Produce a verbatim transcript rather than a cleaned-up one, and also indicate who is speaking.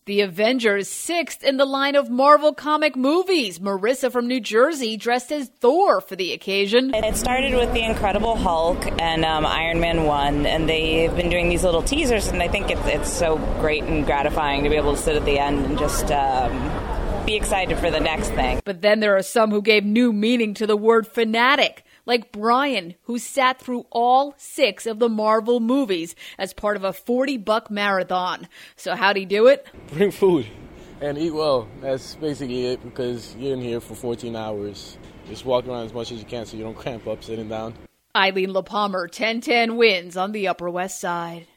Speaker 1: The Avengers, sixth in the line of Marvel comic movies. Marissa from New Jersey dressed as Thor for the occasion.
Speaker 2: It started with The Incredible Hulk and um, Iron Man one, and they've been doing these little teasers, and I think it's, it's so great and gratifying to be able to sit at the end and just um, be excited for the next thing.
Speaker 1: But then there are some who gave new meaning to the word fanatic, like Brian, who sat through all six of the Marvel movies as part of a forty buck marathon. So how'd he do it?
Speaker 3: Bring food and eat well. That's basically it, because you're in here for fourteen hours. Just walk around as much as you can so you don't cramp up sitting down.
Speaker 1: Eileen LaPalmer, ten ten wins on the Upper West Side.